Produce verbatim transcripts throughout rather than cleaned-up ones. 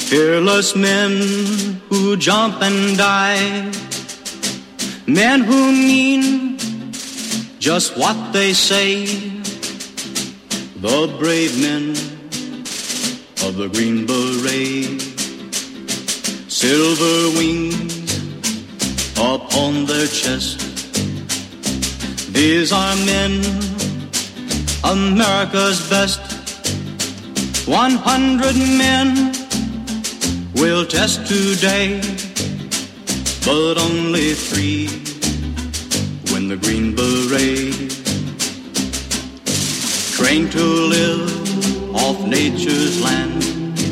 Fearless men who jump and die, men who mean just what they say, the brave men of the Green Beret, silver wings upon their chest. These are men, America's best. One hundred men will test today, but only three win the Green Beret. Trained to live off nature's land,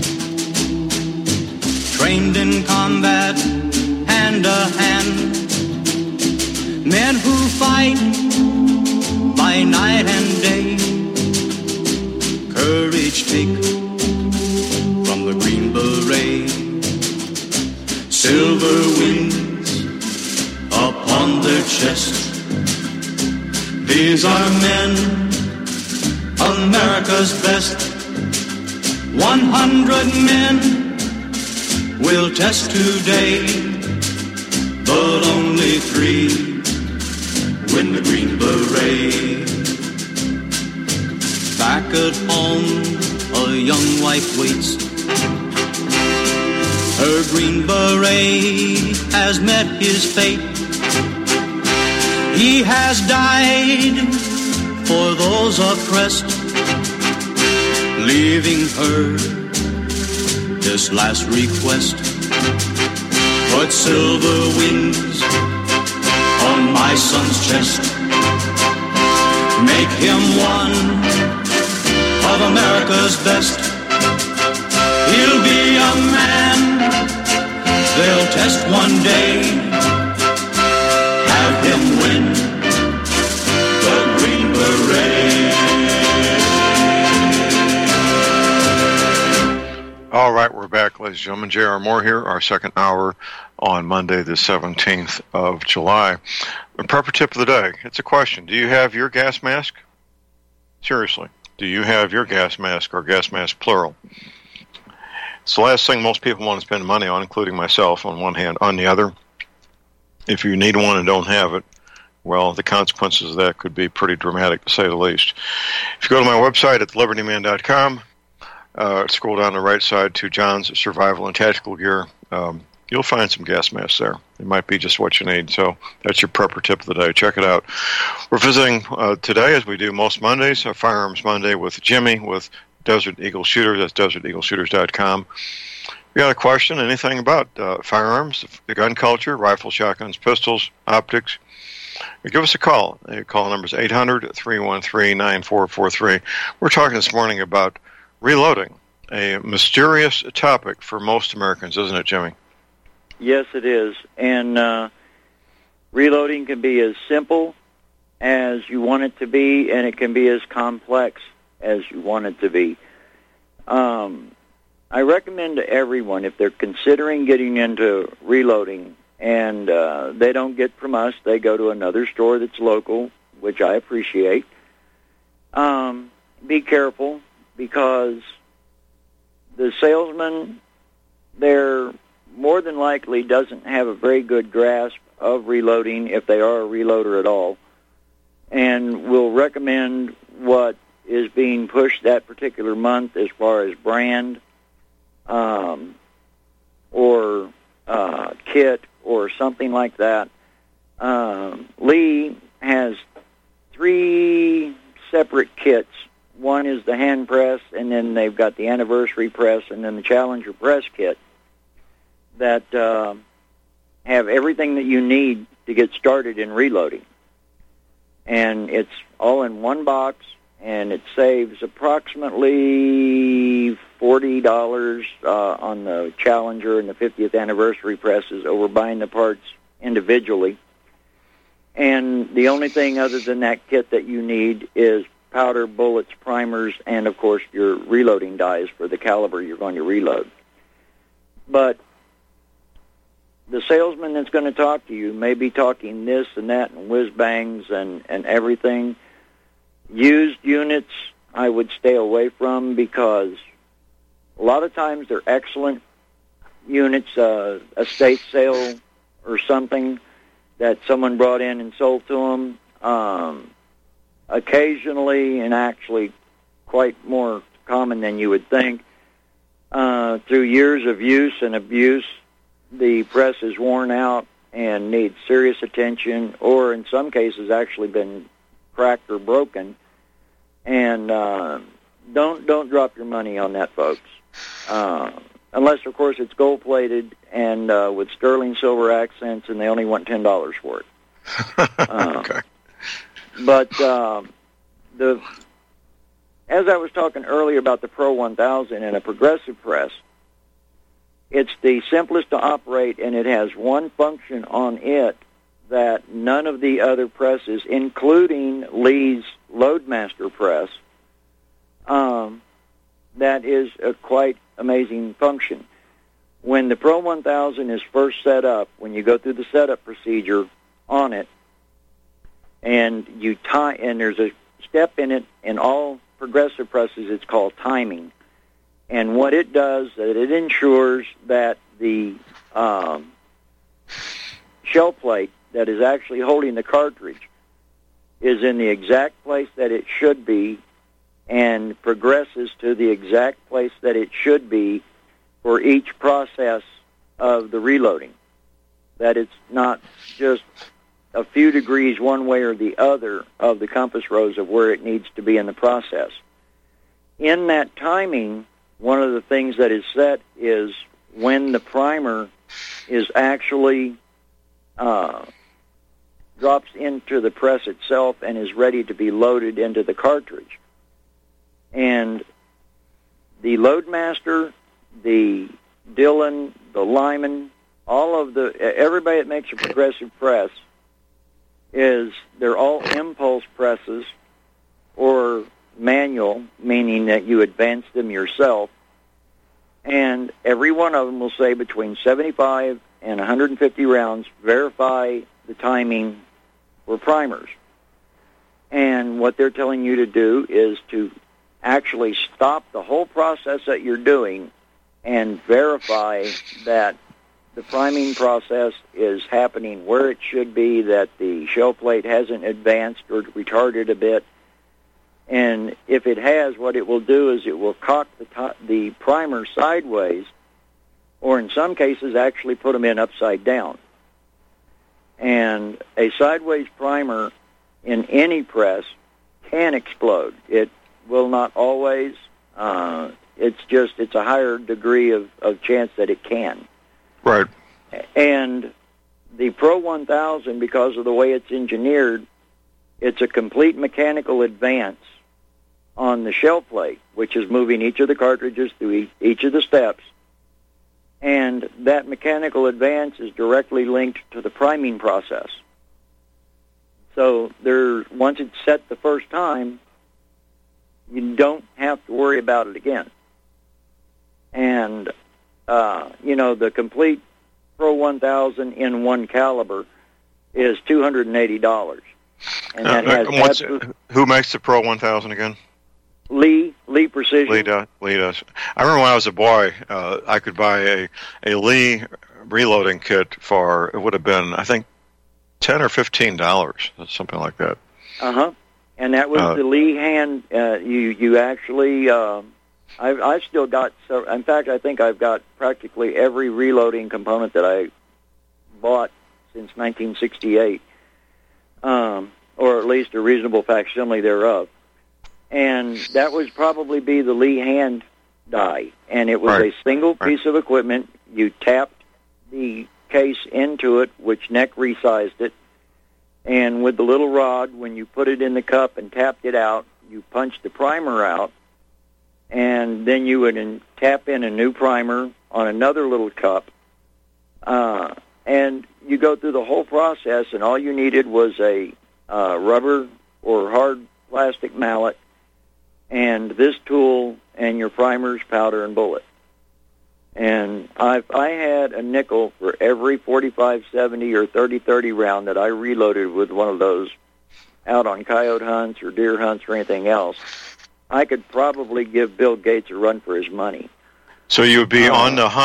trained in combat hand to hand, men who fight by night and day. Courage take from the Green Beret, silver wings upon their chest. These are men, America's best. One hundred men will test today, but only three win the Green Beret. Back at home, a young wife waits. Her Green Beret has met his fate. He has died for those oppressed, leaving her this last request. Put silver wings on my son's chest. Make him one of America's best. He'll be a man they'll test one day. Have him win the Green Beret. All right, we're back, ladies and gentlemen. J R. Moore here, our second hour on Monday, the seventeenth of July. The prepper tip of the day. It's a question. Do you have your gas mask? Seriously. Do you have your gas mask, or gas mask plural? It's the last thing most people want to spend money on, including myself on one hand. On the other, if you need one and don't have it, well, the consequences of that could be pretty dramatic, to say the least. If you go to my website at liberty man dot com, uh, scroll down the right side to John's Survival and Tactical Gear, um, you'll find some gas masks there. It might be just what you need. So that's your prepper tip of the day. Check it out. We're visiting uh, today, as we do most Mondays, a Firearms Monday with Jimmy with Desert Eagle Shooters. That's desert eagle shooters dot com. If you got a question, anything about uh, firearms, the gun culture, rifles, shotguns, pistols, optics, give us a call. The call number is eight hundred, three one three, nine four four three. We're talking this morning about reloading, a mysterious topic for most Americans, isn't it, Jimmy? Yes, it is. And uh, reloading can be as simple as you want it to be, and it can be as complex as you want it to be. Um, I recommend to everyone, if they're considering getting into reloading, and uh, they don't get from us, they go to another store that's local, which I appreciate. Um, be careful, because the salesman, they're more than likely doesn't have a very good grasp of reloading, if they are a reloader at all, and will recommend what is being pushed that particular month as far as brand um, or uh, kit or something like that. Um, Lee has three separate kits. One is the hand press, and then they've got the anniversary press, and then the Challenger press kit that uh, have everything that you need to get started in reloading. And it's all in one box, and it saves approximately forty dollars uh, on the Challenger and the fiftieth anniversary presses over buying the parts individually. And the only thing other than that kit that you need is powder, bullets, primers, and, of course, your reloading dies for the caliber you're going to reload. But the salesman that's going to talk to you may be talking this and that and whiz-bangs and, and everything. Used units I would stay away from, because a lot of times they're excellent units, uh, estate sale or something that someone brought in and sold to them. Um, occasionally, and actually quite more common than you would think, uh, through years of use and abuse, the press is worn out and needs serious attention, or in some cases actually been cracked or broken. And uh, don't don't drop your money on that, folks. Uh, unless, of course, it's gold-plated and uh, with sterling silver accents, and they only want ten dollars for it. Uh, okay. But um, the as I was talking earlier about the Pro one thousand and a progressive press, it's the simplest to operate, and it has one function on it that none of the other presses, including Lee's Loadmaster press, um, that is a quite amazing function. When the Pro one thousand is first set up, when you go through the setup procedure on it, and you tie, and there's a step in it in all progressive presses, it's called timing. And what it does, that it ensures that the um, shell plate that is actually holding the cartridge is in the exact place that it should be and progresses to the exact place that it should be for each process of the reloading. That it's not just a few degrees one way or the other of the compass rose of where it needs to be in the process. In that timing, one of the things that is set is when the primer is actually uh, drops into the press itself and is ready to be loaded into the cartridge. And the Loadmaster, the Dillon, the Lyman, all of the, everybody that makes a progressive press, is they're all impulse presses or manual, meaning that you advance them yourself. And every one of them will say between seventy-five and one hundred fifty rounds, verify the timing for primers. And what they're telling you to do is to actually stop the whole process that you're doing and verify that the priming process is happening where it should be, that the shell plate hasn't advanced or retarded a bit. And if it has, what it will do is it will cock the, to- the primer sideways, or in some cases actually put them in upside down. And a sideways primer in any press can explode. It will not always. Uh, it's just, it's a higher degree of, of chance that it can. Right. And the Pro one thousand, because of the way it's engineered, it's a complete mechanical advance on the shell plate, which is moving each of the cartridges through each, each of the steps. And that mechanical advance is directly linked to the priming process. So there, once it's set the first time, you don't have to worry about it again. And, uh, you know, the complete Pro one thousand in one caliber is two hundred eighty dollars. And that uh, has what's, absolute, who makes the Pro one thousand again? Lee, Lee Precision. Lee does. Lee does. I remember when I was a boy, uh, I could buy a, a Lee reloading kit for, it would have been, I think, ten or fifteen dollars, something like that. Uh-huh. And that was Uh, the Lee hand. Uh, you you actually, uh, I've, I've still got, so, in fact, I think I've got practically every reloading component that I bought since nineteen sixty-eight, um, or at least a reasonable facsimile thereof. And that would probably be the Lee hand die. And it was Right. a single Right. piece of equipment. You tapped the case into it, which neck resized it. And with the little rod, when you put it in the cup and tapped it out, you punched the primer out. And then you would in, tap in a new primer on another little cup. Uh, and you go through the whole process, and all you needed was a uh, rubber or hard plastic mallet, and this tool, and your primers, powder, and bullet. And I've, I had a nickel for every forty-five seventy or thirty thirty round that I reloaded with one of those out on coyote hunts or deer hunts or anything else. I could probably give Bill Gates a run for his money. So you would be Uh, on the hunt,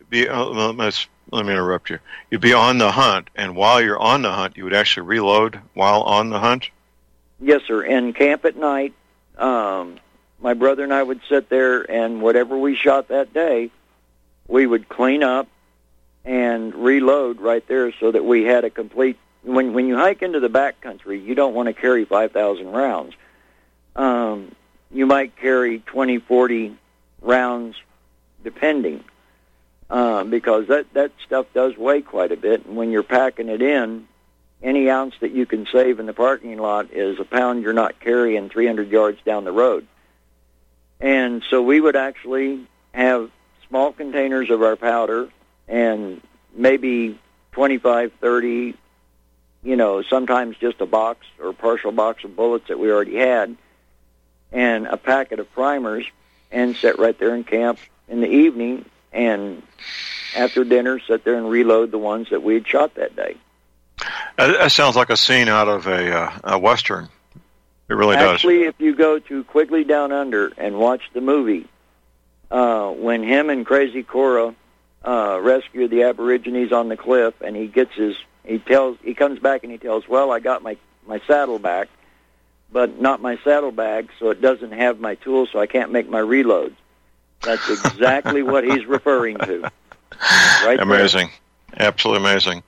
be, uh, let's, let me interrupt you. You'd be on the hunt, and while you're on the hunt, you would actually reload while on the hunt? Yes, sir. And camp at night, um, my brother and I would sit there, and whatever we shot that day, we would clean up and reload right there so that we had a complete... When when you hike into the backcountry, you don't want to carry five thousand rounds. Um, you might carry twenty, forty rounds, depending, uh, because that, that stuff does weigh quite a bit. And when you're packing it in, any ounce that you can save in the parking lot is a pound you're not carrying three hundred yards down the road. And so we would actually have small containers of our powder and maybe twenty-five, thirty, you know, sometimes just a box or partial box of bullets that we already had, and a packet of primers, and sit right there in camp in the evening, and after dinner sit there and reload the ones that we had shot that day. That sounds like a scene out of a, uh, a Western. It really Actually, does. Actually, if you go to Quigley Down Under and watch the movie, uh, when him and Crazy Cora uh, rescue the Aborigines on the cliff, and he gets his, he tells, he comes back and he tells, well, I got my, my saddle back, but not my saddlebag, so it doesn't have my tools, so I can't make my reloads. That's exactly what he's referring to. Right amazing. There. Absolutely amazing.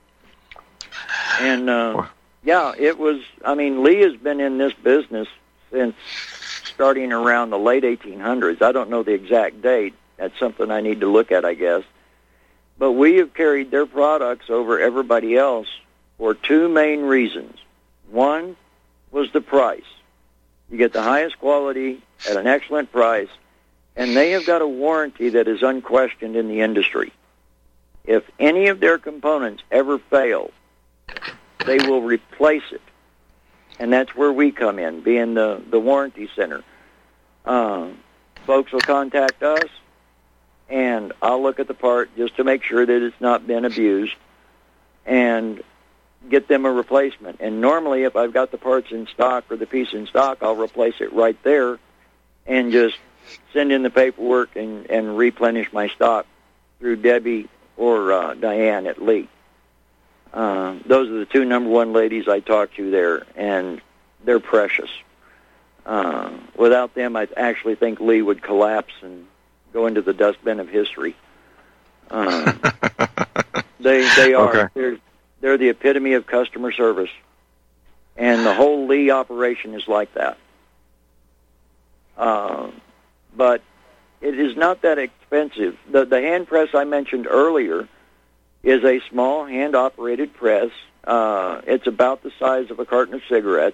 And, uh, yeah, it was, I mean, Lee has been in this business since starting around the late eighteen hundreds. I don't know the exact date. That's something I need to look at, I guess. But we have carried their products over everybody else for two main reasons. One was the price. You get the highest quality at an excellent price, and they have got a warranty that is unquestioned in the industry. If any of their components ever fail, they will replace it. And that's where we come in, being the, the warranty center. Uh, folks will contact us, and I'll look at the part just to make sure that it's not been abused, and get them a replacement. And normally, if I've got the parts in stock or the piece in stock, I'll replace it right there and just send in the paperwork and, and replenish my stock through Debbie or uh, Diane at Lee. Uh, those are the two number one ladies I talk to there, and they're precious. Uh, without them, I actually think Lee would collapse and go into the dustbin of history. Uh, they they are okay. they're, they're the epitome of customer service, and the whole Lee operation is like that. Uh, but it is not that expensive. The the hand press I mentioned earlier is a small hand-operated press. Uh, it's about the size of a carton of cigarettes.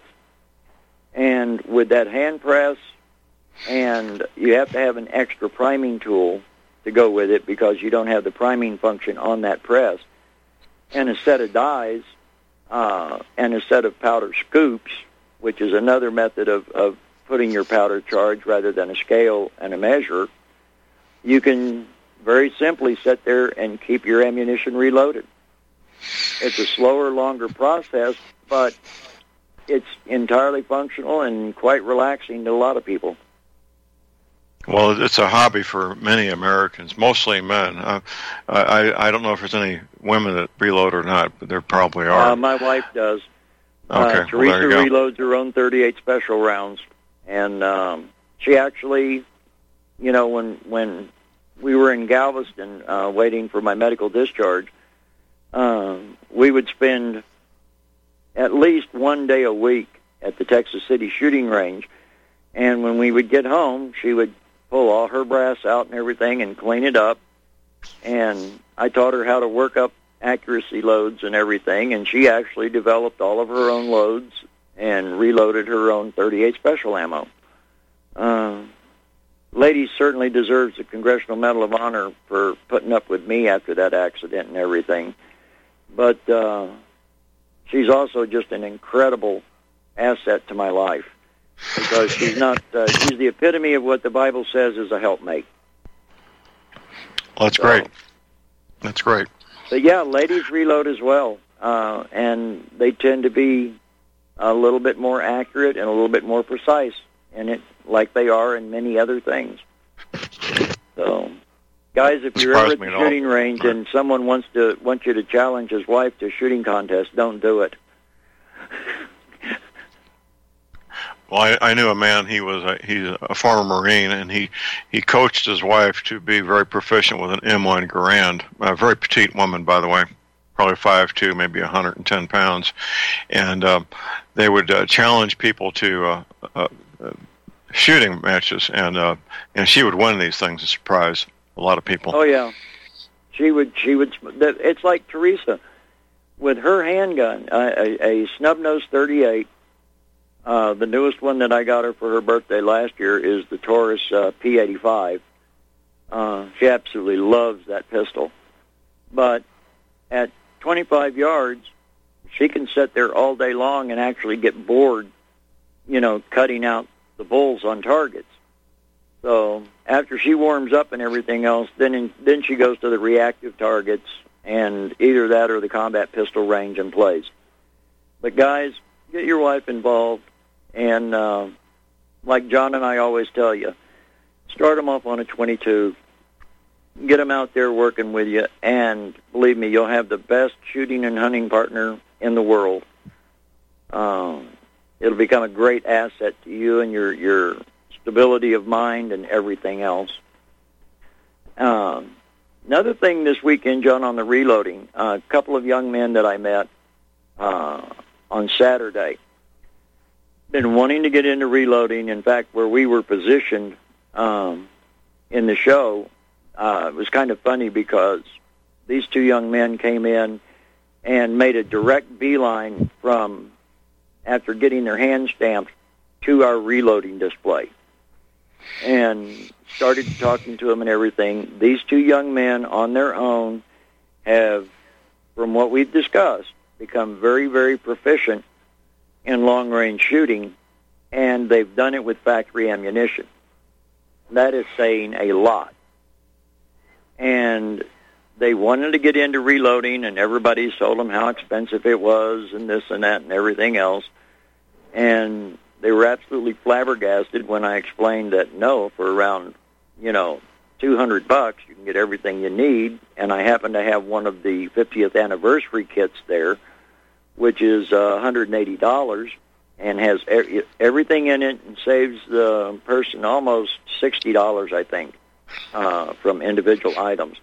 And with that hand press, and you have to have an extra priming tool to go with it because you don't have the priming function on that press, and a set of dies, uh, and a set of powder scoops, which is another method of, of putting your powder charge rather than a scale and a measure, you can very simply sit there and keep your ammunition reloaded. It's a slower, longer process, but it's entirely functional and quite relaxing to a lot of people. Well, it's a hobby for many Americans, mostly men. Uh, I, I don't know if there's any women that reload or not, but there probably are. Uh, my wife does. Okay, uh, Teresa well, reloads her own thirty-eight special rounds, and um, she actually, you know, when when we were in Galveston uh, waiting for my medical discharge, um, we would spend at least one day a week at the Texas City shooting range, and when we would get home, she would pull all her brass out and everything and clean it up, and I taught her how to work up accuracy loads and everything, and she actually developed all of her own loads and reloaded her own thirty-eight special ammo. Uh, lady certainly deserves the Congressional Medal of Honor for putting up with me after that accident and everything, but uh, she's also just an incredible asset to my life because she's not, uh, she's the epitome of what the Bible says is a helpmate. Well, that's so, great. That's great. But yeah, ladies reload as well, uh, and they tend to be a little bit more accurate and a little bit more precise in it, like they are in many other things. So, Guys, if you're ever at the shooting all. range right. and someone wants to wants you to challenge his wife to a shooting contest, don't do it. Well, I, I knew a man. He was a, he's a former Marine, and he, he coached his wife to be very proficient with an M one Garand. A very petite woman, by the way, probably five two, maybe one hundred ten pounds, and uh, they would uh, challenge people to uh, uh, uh, shooting matches, and uh, and she would win these things and surprise a lot of people. Oh yeah, she would. She would. It's like Teresa with her handgun, a, a, a snub-nose thirty-eight. Uh, the newest one that I got her for her birthday last year is the Taurus uh, P eighty-five. Uh, she absolutely loves that pistol. But at twenty-five yards, she can sit there all day long and actually get bored, you know, cutting out the bulls on targets. So after she warms up and everything else, then in, then she goes to the reactive targets, and either that or the combat pistol range and plays. But guys, get your wife involved. And uh, like John and I always tell you, start them off on a twenty-two, get them out there working with you, and believe me, you'll have the best shooting and hunting partner in the world. Um, it'll become a great asset to you and your, your stability of mind and everything else. Um, another thing this weekend, John, on the reloading, uh, a couple of young men that I met uh, on Saturday, been wanting to get into reloading. In fact, where we were positioned um, in the show, uh, it was kind of funny because these two young men came in and made a direct beeline from, after getting their hand stamped, to our reloading display and started talking to them and everything. These two young men on their own have, from what we've discussed, become very, very proficient in long-range shooting, and they've done it with factory ammunition. That is saying a lot. And they wanted to get into reloading, and everybody told them how expensive it was and this and that and everything else. And they were absolutely flabbergasted when I explained that, no, for around, you know, two hundred bucks, you can get everything you need. And I happen to have one of the fiftieth anniversary kits there, which is uh, one hundred eighty dollars, and has er- everything in it, and saves the person almost sixty dollars, I think, uh, from individual items.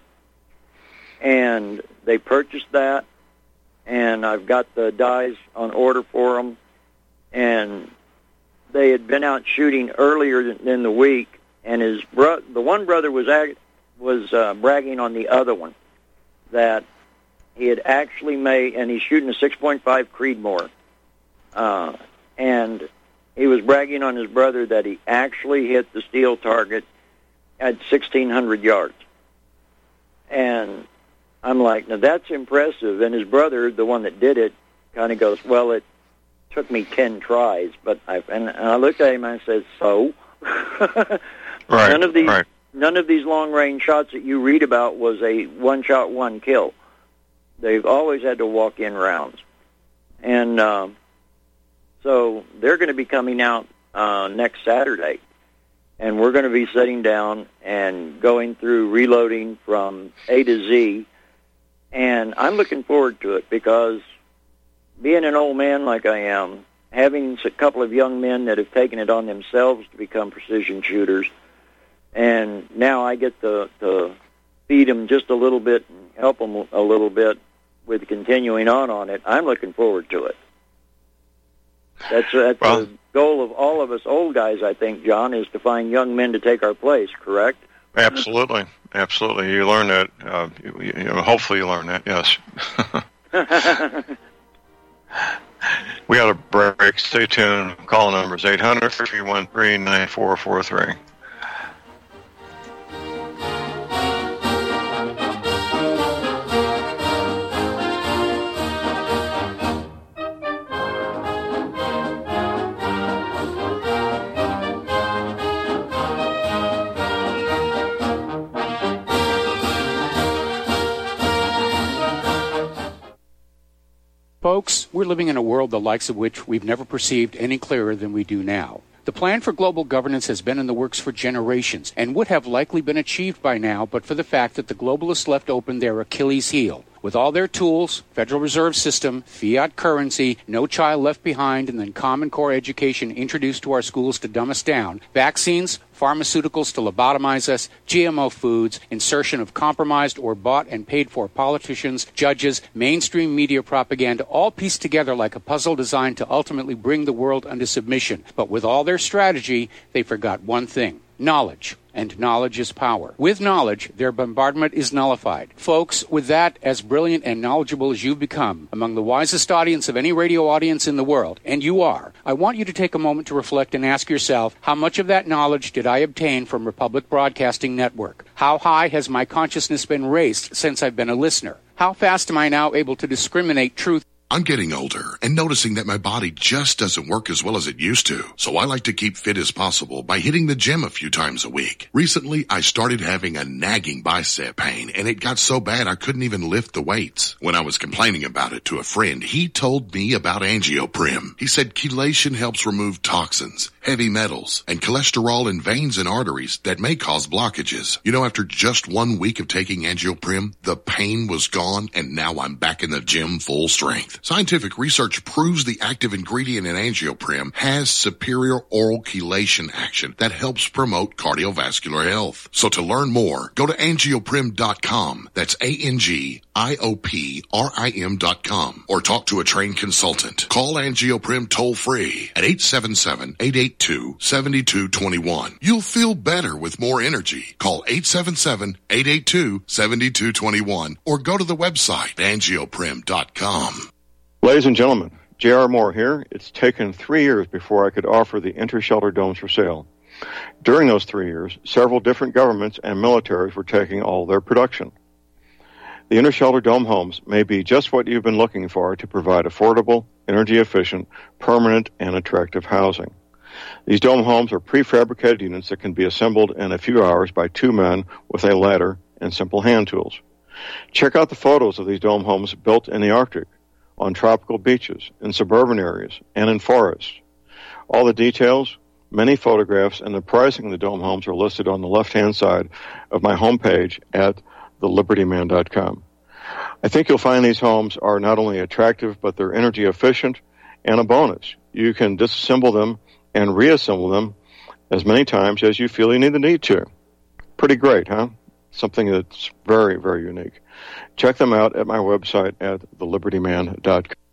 And they purchased that, and I've got the dies on order for them, and they had been out shooting earlier in the week, and his bro- the one brother was ag- was uh, bragging on the other one that he had actually made, and he's shooting a six point five Creedmoor, uh, and he was bragging on his brother that he actually hit the steel target at sixteen hundred yards. And I'm like, now that's impressive. And his brother, the one that did it, kind of goes, well, it took me ten tries. But I, and, and I looked at him and I said, so? right, none of these, right. none of these long-range shots that you read about was a one-shot, one-kill. They've always had to walk in rounds. And um, so they're going to be coming out uh, next Saturday. And we're going to be sitting down and going through reloading from A to Z. And I'm looking forward to it because being an old man like I am, having a couple of young men that have taken it on themselves to become precision shooters, and now I get to, to feed them just a little bit and help them a little bit with continuing on on it, I'm looking forward to it. That's, that's well, the goal of all of us old guys, I think, John, is to find young men to take our place, correct? Absolutely. Absolutely. You learn that. Uh, you, you know, hopefully you learn that, yes. We got a break. Stay tuned. Call number is eight hundred, three one three, nine four four three. Folks, we're living in a world the likes of which we've never perceived any clearer than we do now. The plan for global governance has been in the works for generations and would have likely been achieved by now but for the fact that the globalists left open their Achilles heel. With all their tools, Federal Reserve System, fiat currency, no child left behind, and then Common Core education introduced to our schools to dumb us down, vaccines, pharmaceuticals to lobotomize us, G M O foods, insertion of compromised or bought and paid for politicians, judges, mainstream media propaganda, all pieced together like a puzzle designed to ultimately bring the world under submission. But with all their strategy, they forgot one thing: knowledge. And knowledge is power. With knowledge, their bombardment is nullified. Folks, with that, as brilliant and knowledgeable as you've become, among the wisest audience of any radio audience in the world, and you are, I want you to take a moment to reflect and ask yourself, how much of that knowledge did I obtain from Republic Broadcasting Network? How high has my consciousness been raised since I've been a listener? How fast am I now able to discriminate truth? I'm getting older and noticing that my body just doesn't work as well as it used to. So I like to keep fit as possible by hitting the gym a few times a week. Recently, I started having a nagging bicep pain and it got so bad I couldn't even lift the weights. When I was complaining about it to a friend, he told me about Angioprim. He said chelation helps remove toxins, heavy metals, and cholesterol in veins and arteries that may cause blockages. You know, after just one week of taking Angioprim, the pain was gone and now I'm back in the gym full strength. Scientific research proves the active ingredient in Angioprim has superior oral chelation action that helps promote cardiovascular health. So to learn more, go to angioprim dot com. That's A N G I O P R I M dot com. Or talk to a trained consultant. Call Angioprim toll free at eight seven seven, eight eight two, seven two two one. You'll feel better with more energy. Call eight seven seven, eight eight two, seven two two one or go to the website angioprim dot com. Ladies and gentlemen, J R. Moore here. It's taken three years before I could offer the Intershelter domes for sale. During those three years, several different governments and militaries were taking all their production. The Intershelter dome homes may be just what you've been looking for to provide affordable, energy-efficient, permanent, and attractive housing. These dome homes are prefabricated units that can be assembled in a few hours by two men with a ladder and simple hand tools. Check out the photos of these dome homes built in the Arctic, on tropical beaches, in suburban areas, and in forests. All the details, many photographs, and the pricing of the dome homes are listed on the left-hand side of my homepage at the liberty man dot com. I think you'll find these homes are not only attractive, but they're energy efficient, and a bonus. You can disassemble them and reassemble them as many times as you feel you need the need to. Pretty great, huh? Something that's very, very unique. Check them out at my website at the liberty man dot com.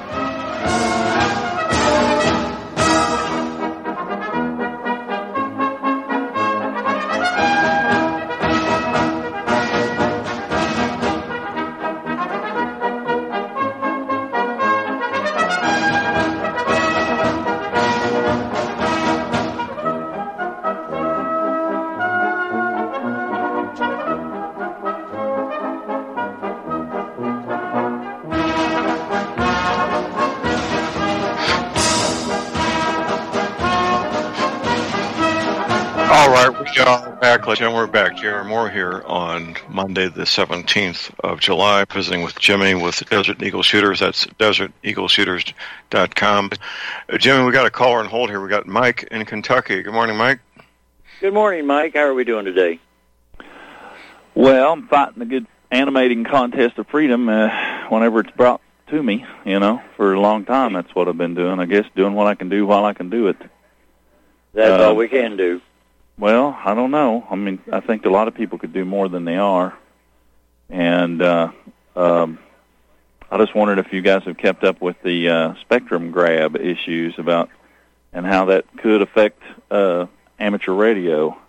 And we're back. J R. Moore here on Monday, the seventeenth of July, visiting with Jimmy with Desert Eagle Shooters. That's desert eagle shooters dot com. Uh, Jimmy, we got a caller on hold here. We got Mike in Kentucky. Good morning, Mike. Good morning, Mike. How are we doing today? Well, I'm fighting the good animating contest of freedom uh, whenever it's brought to me, you know, for a long time. That's what I've been doing, I guess, doing what I can do while I can do it. That's uh, all we can do. Well, I don't know. I mean, I think a lot of people could do more than they are. And uh, um, I just wondered if you guys have kept up with the uh, spectrum grab issues about and how that could affect uh, amateur radio.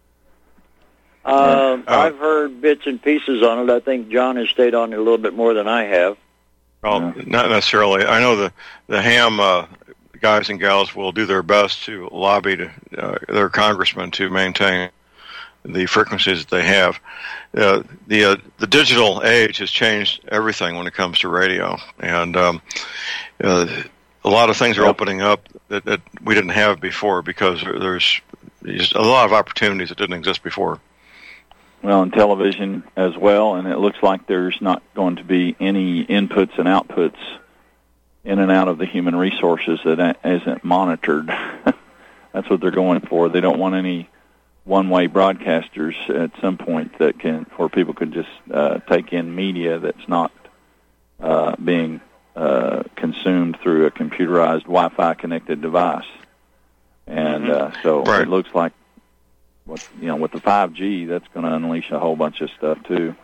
Uh, I've heard bits and pieces on it. I think John has stayed on it a little bit more than I have. Well, yeah. Not necessarily. I know the, the ham... Uh, guys and gals will do their best to lobby to, uh, their congressmen to maintain the frequencies that they have. Uh, the uh, the digital age has changed everything when it comes to radio, and um, uh, a lot of things are opening up that, that we didn't have before because there's, there's a lot of opportunities that didn't exist before. Well, on television as well, and it looks like there's not going to be any inputs and outputs in and out of the human resources that isn't monitored. That's what they're going for. They don't want any one-way broadcasters at some point that can, where people could just uh, take in media that's not uh, being uh, consumed through a computerized Wi-Fi connected device. And uh, so right. it looks like, what you know, with the five G, that's going to unleash a whole bunch of stuff too.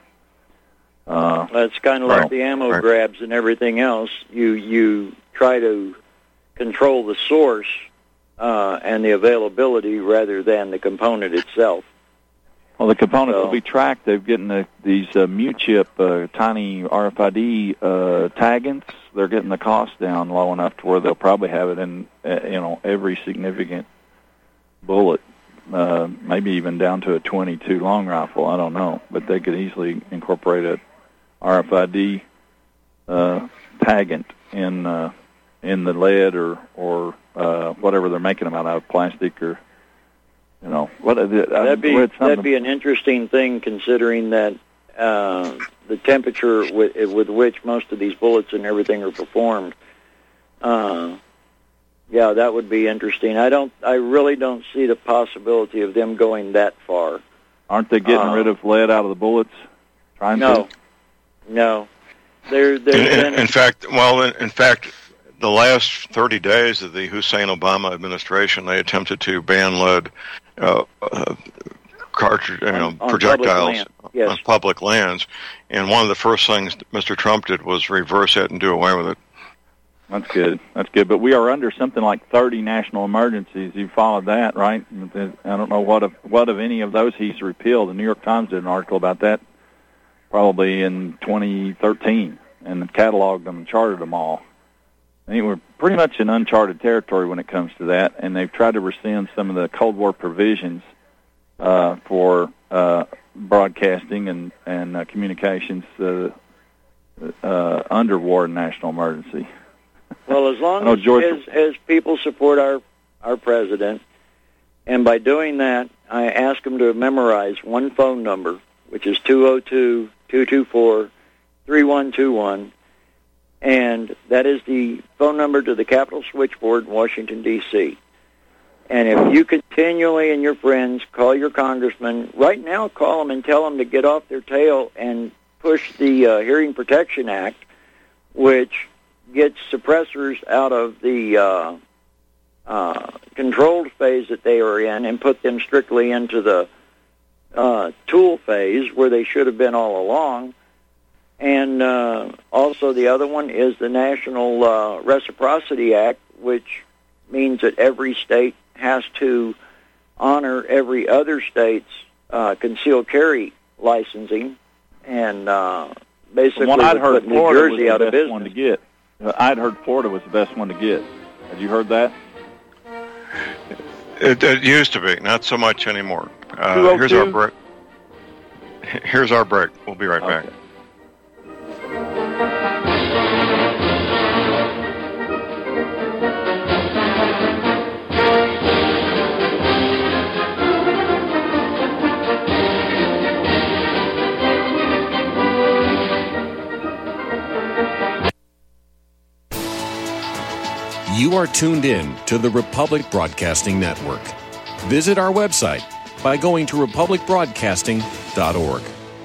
Uh, That's kind of right. like the ammo Right. grabs and everything else. You you try to control the source uh, and the availability rather than the component itself. Well, the components So- will be tracked. They're getting the, these uh, mute chip, uh, tiny R F I D uh, taggants. They're getting the cost down low enough to where they'll probably have it in, uh, you know, every significant bullet, uh, maybe even down to a twenty-two long rifle. I don't know, but they could easily incorporate a R F I D uh, taggant in uh, in the lead or or uh, whatever they're making them out of, plastic or. You know, what That'd be that'd be an interesting thing, considering that uh, the temperature with, with which most of these bullets and everything are performed. Uh, yeah, that would be interesting. I don't. I really don't see the possibility of them going that far. Aren't they getting uh, rid of lead out of the bullets? Trying no, to? no. There, there's In, been in fact, well, in, in fact, the last thirty days of the Hussein Obama administration, they attempted to ban lead uh, uh, cartridge, you know, On- on projectiles public land, yes. on public lands. And one of the first things Mister Trump did was reverse it and do away with it. That's good. That's good. But we are under something like thirty national emergencies. You followed that, right? I don't know what of what of any of those he's repealed. The New York Times did an article about that probably in twenty thirteen and cataloged them and charted them all. I think we're pretty much in uncharted territory when it comes to that, and they've tried to rescind some of the Cold War provisions uh, for uh, broadcasting and, and uh, communications uh, uh, under war and national emergency. Well, as long Oh, as, George- as as people support our our president, and by doing that, I ask them to memorize one phone number, which is two oh two, two two four, three one two one, and that is the phone number to the Capitol Switchboard in Washington, D C And if you continually and your friends call your congressman, right now call them and tell them to get off their tail and push the uh, Hearing Protection Act, which gets suppressors out of the uh, uh, controlled phase that they are in and put them strictly into the uh, tool phase where they should have been all along. And uh, also the other one is the National uh, Reciprocity Act, which means that every state has to honor every other state's uh, concealed carry licensing, and uh, basically From what I'd would heard, put New Florida was Jersey the out of best one to business. get. Uh, I'd heard Florida was the best one to get. Had you heard that? It, it used to be, not so much anymore. Uh, two oh two? here's our break. Here's our break. We'll be right back. Okay. You are tuned in to the Republic Broadcasting Network. Visit our website by going to republic broadcasting dot org.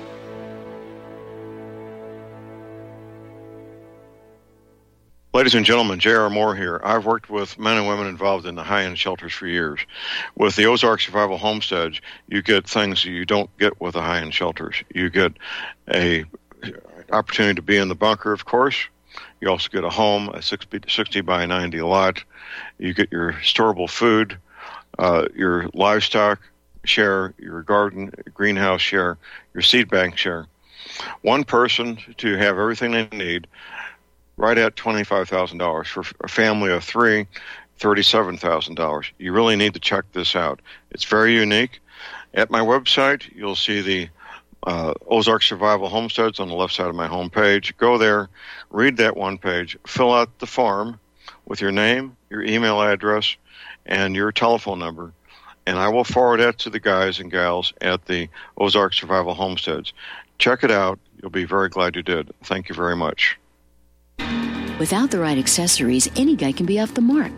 Ladies and gentlemen, J R. Moore here. I've worked with men and women involved in the high-end shelters for years. With the Ozark Survival Homestead, you get things you don't get with the high-end shelters. You get a opportunity to be in the bunker, of course. You also get a home, a sixty by ninety lot. You get your storable food, uh, your livestock share, your garden, greenhouse share, your seed bank share. One person to have everything they need, right at twenty-five thousand dollars. For a family of three, thirty-seven thousand dollars. You really need to check this out. It's very unique. At my website, you'll see the uh, Ozark Survival Homesteads on the left side of my homepage. Go there, read that one page, fill out the form with your name, your email address, and your telephone number, and I will forward that to the guys and gals at the Ozark Survival Homesteads. Check it out. You'll be very glad you did. Thank you very much. Without the right accessories, any guy can be off the mark.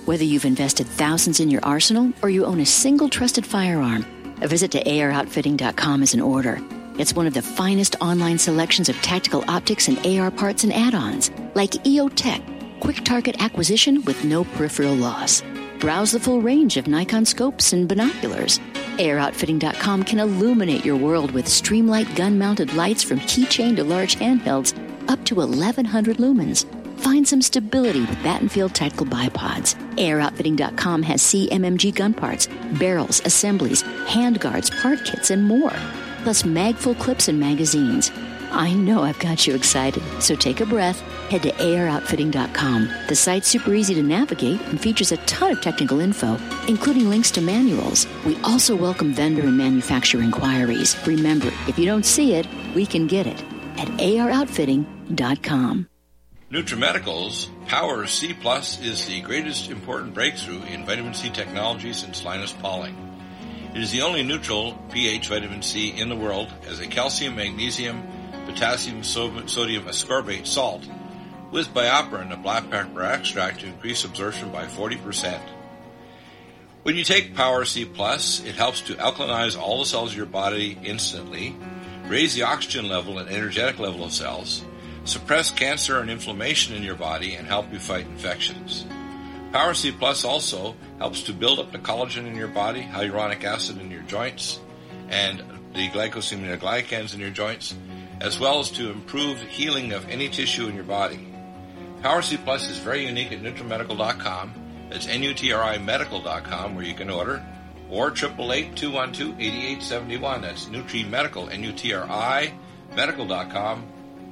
Whether you've invested thousands in your arsenal or you own a single trusted firearm, a visit to A R outfitting dot com is in order. It's one of the finest online selections of tactical optics and A R parts and add-ons, like E O Tech, quick target acquisition with no peripheral loss. Browse the full range of Nikon scopes and binoculars. A R outfitting dot com can illuminate your world with Streamlight gun-mounted lights from keychain to large handhelds up to eleven hundred lumens. Find some stability with Battenfield Tactical Bipods. A R outfitting dot com has C M M G gun parts, barrels, assemblies, handguards, part kits, and more. Plus mag-full clips and magazines. I know I've got you excited, so take a breath. Head to A R outfitting dot com. The site's super easy to navigate and features a ton of technical info, including links to manuals. We also welcome vendor and manufacturer inquiries. Remember, if you don't see it, we can get it at A R outfitting dot com. NutriMedical's Power C Plus is the greatest important breakthrough in vitamin C technology since Linus Pauling. It is the only neutral pH vitamin C in the world as a calcium, magnesium, potassium, sodium ascorbate salt with BioPerine, a black pepper extract, to increase absorption by forty percent. When you take Power C Plus, it helps to alkalinize all the cells of your body instantly, raise the oxygen level and energetic level of cells, suppress cancer and inflammation in your body, and help you fight infections. Power C Plus also helps to build up the collagen in your body, hyaluronic acid in your joints, and the glycosaminoglycans in your joints, as well as to improve healing of any tissue in your body. Power C Plus is very unique at NutriMedical dot com. That's N U T R I medical dot com, where you can order, or eight eight eight, two one two, eight eight seven one. That's NutriMedical, N U T R I medical dot com.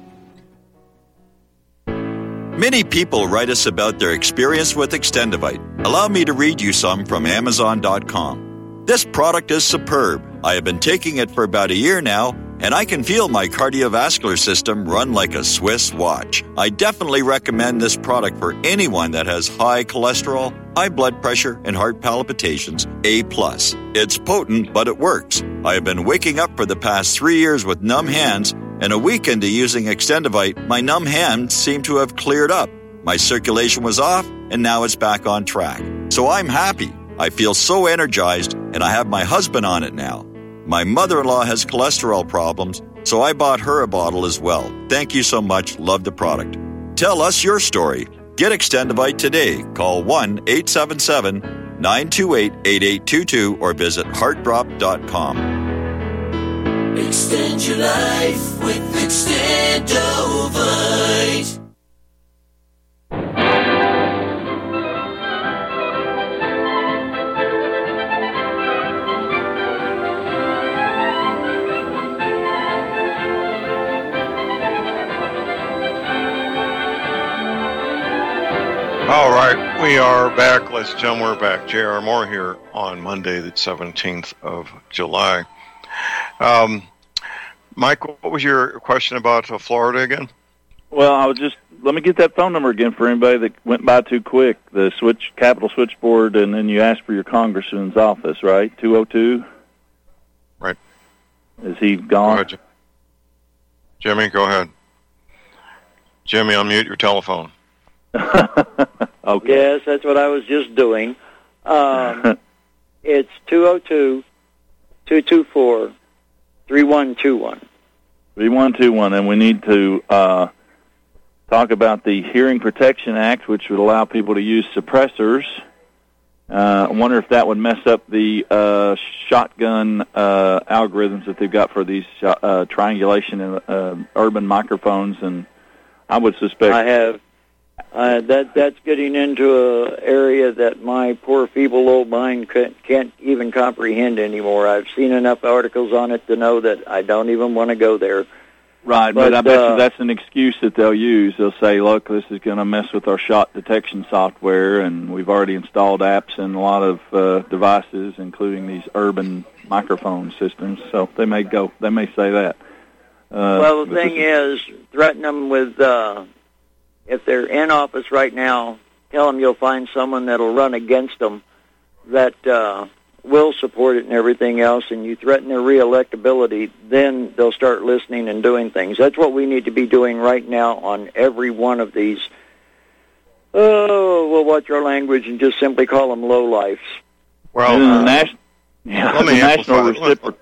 Many people write us about their experience with Extendivite. Allow me to read you some from Amazon dot com. This product is superb. I have been taking it for about a year now, and I can feel my cardiovascular system run like a Swiss watch. I definitely recommend this product for anyone that has high cholesterol, high blood pressure, and heart palpitations, A plus. It's potent, but it works. I have been waking up for the past three years with numb hands, and a week into using Extendivite, my numb hands seem to have cleared up. My circulation was off, and now it's back on track. So I'm happy. I feel so energized, and I have my husband on it now. My mother-in-law has cholesterol problems, so I bought her a bottle as well. Thank you so much. Love the product. Tell us your story. Get Extendivite today. Call one eight seven seven, nine two eight, eight eight two two or visit heart drop dot com. Extend your life with Extendovite. All right, we are back. Ladies and gentlemen, we're back. J R. Moore here on Monday, the seventeenth of July. Um, Mike, what was your question about uh, Florida again? Well, I was just, let me get that phone number again for anybody that went by too quick. The switch, Capitol switchboard, and then you asked for your congressman's office, right? two oh two? Right. Is he gone? Go ahead, Jimmy, go ahead. Jimmy, unmute your telephone. Okay. Yes, that's what I was just doing. Um, it's two oh two, two two four, three one two one. three one two one, and we need to uh, talk about the Hearing Protection Act, which would allow people to use suppressors. Uh, I wonder if that would mess up the uh, shotgun uh, algorithms that they've got for these uh, triangulation and uh, urban microphones, and I would suspect... I have... Uh, that that's getting into an area that my poor feeble old mind can't, can't even comprehend anymore. I've seen enough articles on it to know that I don't even want to go there. Right, but, but I bet uh, you that's an excuse that they'll use. They'll say, look, this is going to mess with our shot detection software, and we've already installed apps in a lot of uh, devices, including these urban microphone systems. So they may go, they may say that. Uh, well, the thing is, threaten them with... Uh, if they're in office right now, tell them you'll find someone that'll run against them that uh, will support it and everything else, and you threaten their reelectability, then they'll start listening and doing things. That's what we need to be doing right now on every one of these Oh, we'll watch our language and just simply call them lowlifes. Well, and uh, the national, yeah, let me the national amplify. recipro-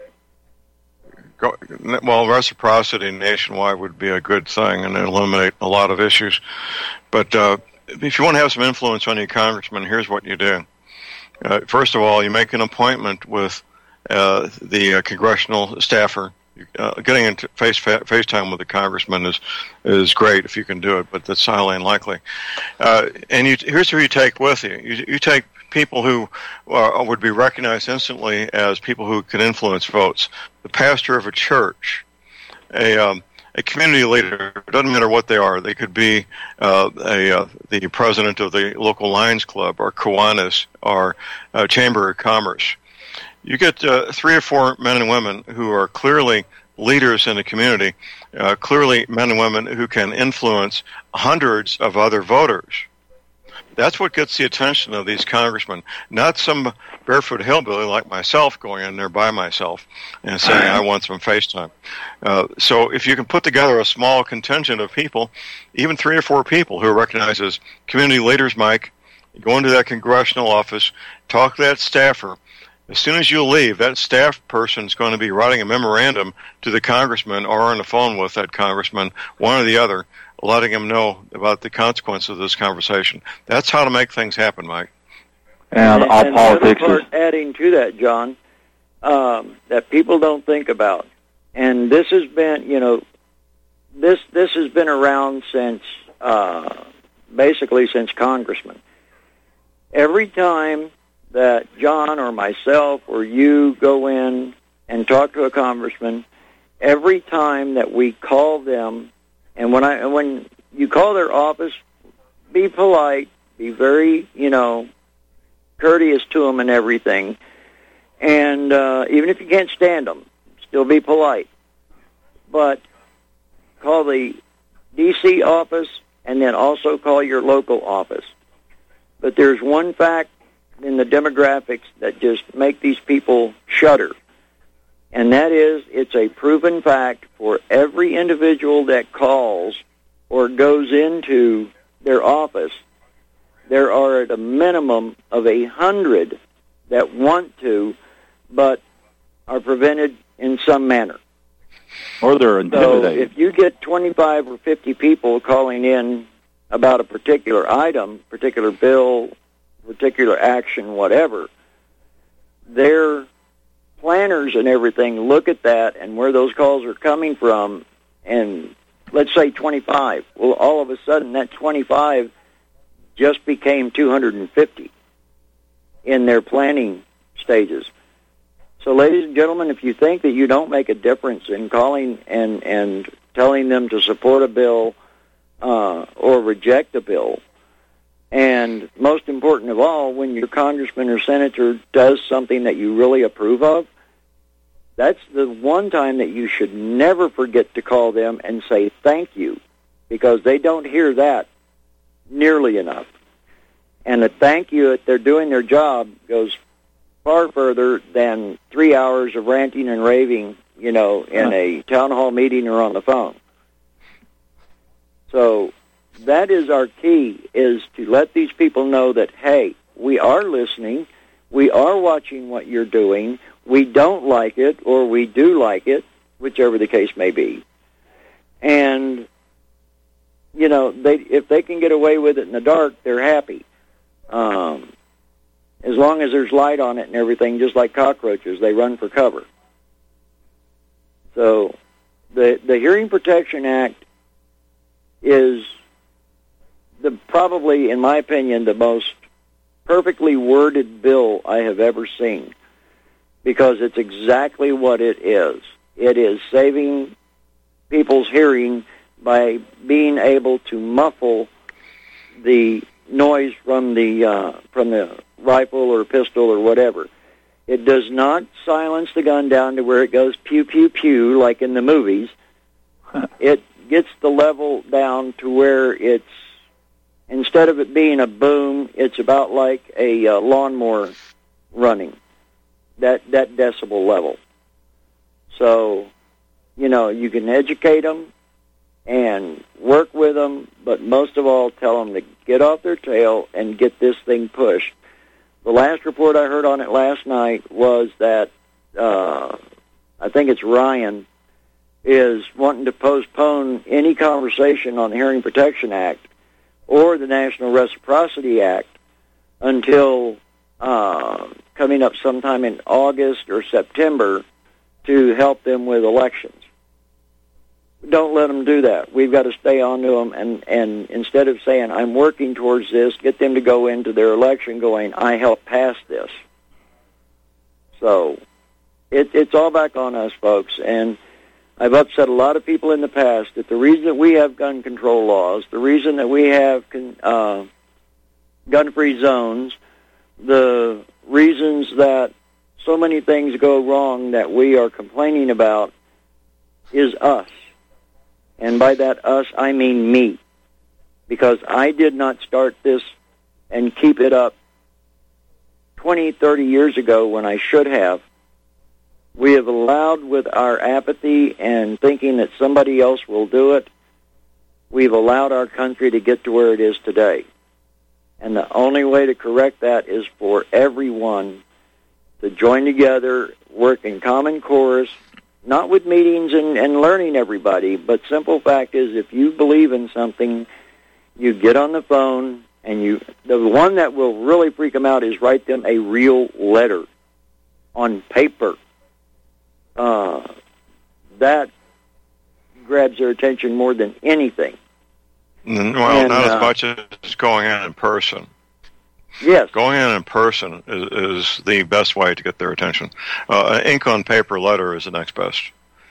Go, well, reciprocity nationwide would be a good thing and eliminate a lot of issues. But uh, if you want to have some influence on your congressman, here's what you do. Uh, first of all, you make an appointment with uh, the uh, congressional staffer. Uh, getting into face FaceTime with the congressman is is great if you can do it, but that's highly unlikely. Uh, and you, here's who you take with you. You, you take people who uh, would be recognized instantly as people who can influence votes. The pastor of a church, a um, a community leader. It doesn't matter what they are. They could be uh, a uh, the president of the local Lions Club, or Kiwanis, or uh, Chamber of Commerce. You get uh, three or four men and women who are clearly leaders in the community, uh, clearly men and women who can influence hundreds of other voters. That's what gets the attention of these congressmen, not some barefoot hillbilly like myself going in there by myself and saying, I want some FaceTime. Uh, so if you can put together a small contingent of people, even three or four people who are recognized as community leaders, Mike, go into that congressional office, talk to that staffer. As soon as you leave, that staff person is going to be writing a memorandum to the congressman or on the phone with that congressman, one or the other, letting him know about the consequences of this conversation. That's how to make things happen, Mike. And, and all and politics the other part, is... adding to that, John, um, that people don't think about, and this has been, you know, this this has been around since uh, basically since Congressman. Every time that John or myself or you go in and talk to a congressman, every time that we call them, and when I when you call their office, be polite, be very, you know, courteous to them and everything, and uh, even if you can't stand them, still be polite. But call the D C office and then also call your local office. But there's one fact in the demographics that just make these people shudder. And that is, it's a proven fact for every individual that calls or goes into their office, there are at a minimum of a hundred that want to, but are prevented in some manner. Or they're intimidated. So if you get twenty-five or fifty people calling in about a particular item, particular bill, particular action, whatever, their planners and everything look at that and where those calls are coming from, and let's say twenty-five. Well, all of a sudden that twenty-five just became two hundred fifty in their planning stages. So, ladies and gentlemen, if you think that you don't make a difference in calling and, and telling them to support a bill uh, or reject a bill, and most important of all, when your congressman or senator does something that you really approve of, that's the one time that you should never forget to call them and say thank you, because they don't hear that nearly enough. And a thank you if they're doing their job goes far further than three hours of ranting and raving, you know, in a town hall meeting or on the phone. So that is our key, is to let these people know that, hey, we are listening, we are watching what you're doing, we don't like it or we do like it, whichever the case may be. And, you know, they if they can get away with it in the dark, they're happy. Um, as long as there's light on it and everything, just like cockroaches, they run for cover. So the the Hearing Protection Act is the probably, in my opinion, the most perfectly worded bill I have ever seen, because it's exactly what it is. It is saving people's hearing by being able to muffle the noise from the uh, from the rifle or pistol or whatever. It does not silence the gun down to where it goes pew, pew, pew, like in the movies. It gets the level down to where it's, instead of it being a boom, it's about like a uh, lawnmower running, that, that decibel level. So, you know, you can educate them, and work with them, but most of all, tell them to get off their tail and get this thing pushed. The last report I heard on it last night was that uh, I think it's Ryan is wanting to postpone any conversation on the Hearing Protection Act or the National Reciprocity Act until uh, coming up sometime in August or September to help them with elections. Don't let them do that. We've got to stay on to them, and, and instead of saying, I'm working towards this, get them to go into their election going, I helped pass this. So it, it's all back on us, folks, and I've upset a lot of people in the past that the reason that we have gun control laws, the reason that we have con, uh, gun-free zones, the reasons that so many things go wrong that we are complaining about is us. And by that us, I mean me. Because I did not start this and keep it up twenty, thirty years ago when I should have. We have allowed, with our apathy and thinking that somebody else will do it, we've allowed our country to get to where it is today. And the only way to correct that is for everyone to join together, work in common chorus, not with meetings and, and learning everybody, but simple fact is if you believe in something, you get on the phone, and you the one that will really freak them out is write them a real letter on paper. Uh, that grabs their attention more than anything. Well, and, not uh, as much as going in in person. Yes. Going in in person is, is the best way to get their attention. Uh, an ink on paper letter is the next best.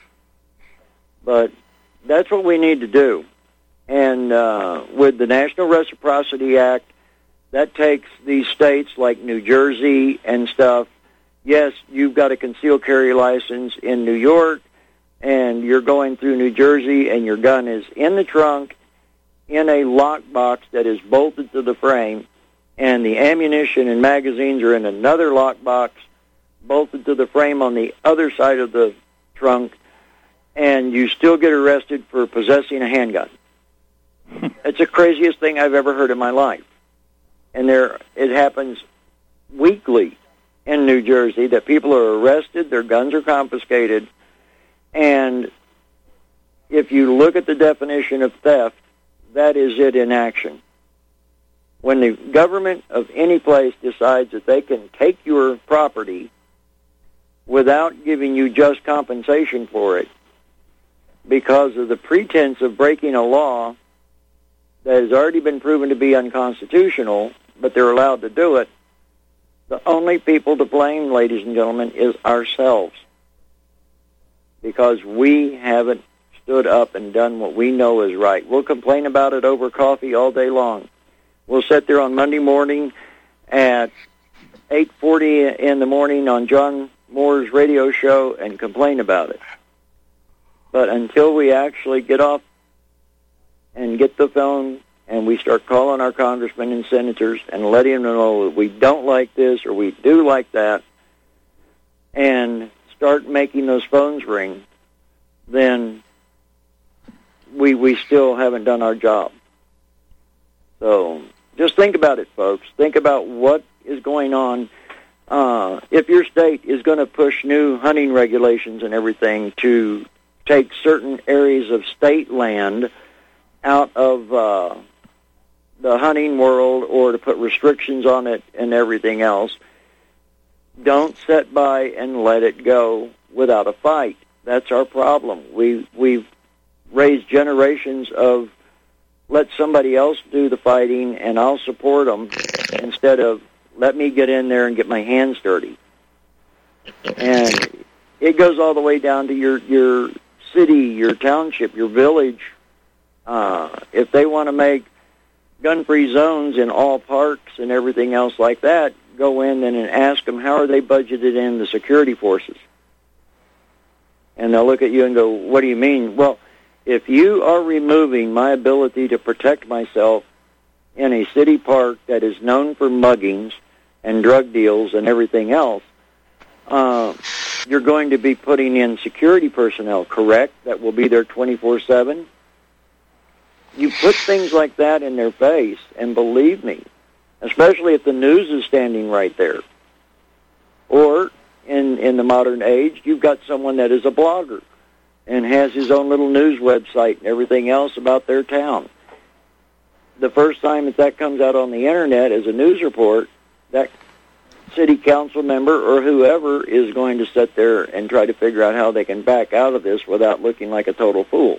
But that's what we need to do. And uh, with the National Reciprocity Act, that takes these states like New Jersey and stuff. Yes, you've got a concealed carry license in New York, and you're going through New Jersey, and your gun is in the trunk, in a lockbox that is bolted to the frame, and the ammunition and magazines are in another lockbox bolted to the frame on the other side of the trunk, and you still get arrested for possessing a handgun. It's the craziest thing I've ever heard in my life. And there, it happens weekly in New Jersey that people are arrested, their guns are confiscated, and if you look at the definition of theft, that is it in action. When the government of any place decides that they can take your property without giving you just compensation for it because of the pretense of breaking a law that has already been proven to be unconstitutional, but they're allowed to do it, the only people to blame, ladies and gentlemen, is ourselves. Because we haven't stood up and done what we know is right. We'll complain about it over coffee all day long. We'll sit there on Monday morning at eight forty in the morning on John Moore's radio show and complain about it. But until we actually get off and get the phone and we start calling our congressmen and senators and letting them know that we don't like this or we do like that and start making those phones ring, then we we still haven't done our job. So just think about it, folks. Think about what is going on. Uh, if your state is going to push new hunting regulations and everything to take certain areas of state land out of uh, the hunting world or to put restrictions on it and everything else, don't sit by and let it go without a fight. That's our problem. We, we've raised generations of let somebody else do the fighting and I'll support them instead of let me get in there and get my hands dirty. And it goes all the way down to your, your city, your township, your village. Uh, if they want to make gun-free zones in all parks and everything else like that, go in and ask them how are they budgeted in the security forces. And they'll look at you and go, what do you mean? Well, if you are removing my ability to protect myself in a city park that is known for muggings and drug deals and everything else, uh, you're going to be putting in security personnel, correct, that will be there twenty-four seven? you put things like that in their face, and believe me, especially if the news is standing right there. Or, in, in the modern age, you've got someone that is a blogger and has his own little news website and everything else about their town. The first time that that comes out on the Internet as a news report, that city council member or whoever is going to sit there and try to figure out how they can back out of this without looking like a total fool.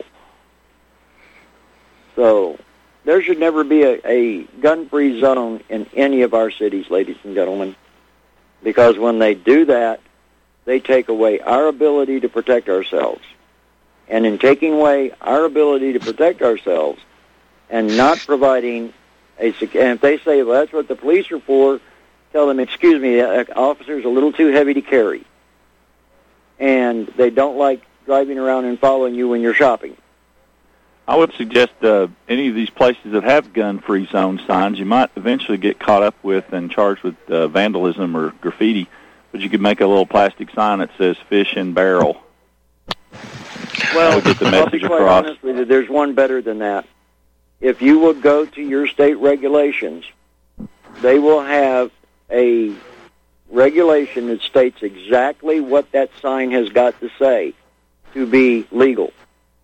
So there should never be a, a gun-free zone in any of our cities, ladies and gentlemen, because when they do that, they take away our ability to protect ourselves. And in taking away our ability to protect ourselves and not providing a, and if they say, well, that's what the police are for, tell them, excuse me, uh, officer's a little too heavy to carry. And they don't like driving around and following you when you're shopping. I would suggest uh, any of these places that have gun-free zone signs, you might eventually get caught up with and charged with uh, vandalism or graffiti, but you could make a little plastic sign that says fish in barrel. Well, get the I'll message be quite across. honest with you, there's one better than that. If you will go to your state regulations, they will have a regulation that states exactly what that sign has got to say to be legal.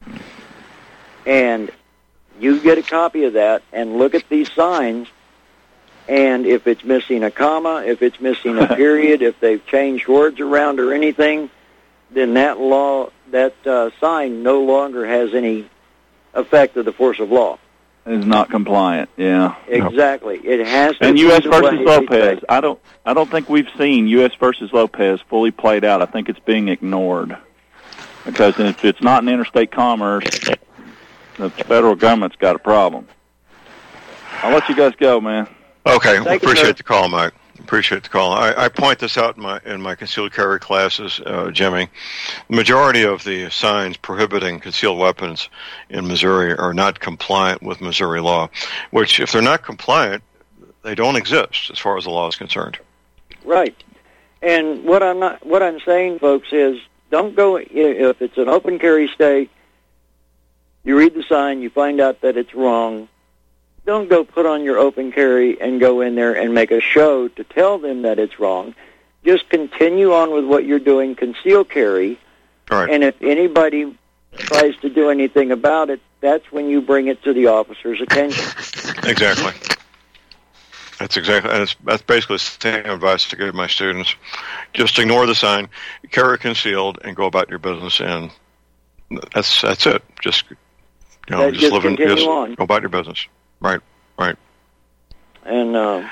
And you get a copy of that and look at these signs, and if it's missing a comma, if it's missing a period, if they've changed words around or anything, then that law, that uh, sign no longer has any effect of the force of law. Is not compliant, yeah. Exactly. It has to and be U S the versus way Lopez, they say. I don't I don't think we've seen U S versus Lopez fully played out. I think it's being ignored. Because if it's not in interstate commerce, the federal government's got a problem. I'll let you guys go, man. Okay, well, Thank you, appreciate sir. the call, Mike. Appreciate the call. I, I point this out in my in my concealed carry classes, uh, Jimmy. The majority of the signs prohibiting concealed weapons in Missouri are not compliant with Missouri law, which, if they're not compliant, they don't exist as far as the law is concerned. Right. And what I'm not, what I'm saying, folks, is don't go if it's an open carry state. You read the sign, you find out that it's wrong. Don't go put on your open carry and go in there and make a show to tell them that it's wrong. Just continue on with what you're doing, conceal carry, Right. and if anybody tries to do anything about it, that's when you bring it to the officer's attention. Exactly. That's exactly. And it's, that's basically the same advice to give my students. Just ignore the sign, carry concealed, and go about your business. And that's that's it. Just you know, That just, just live in, continue just on. go about your business. Right. Right. And um,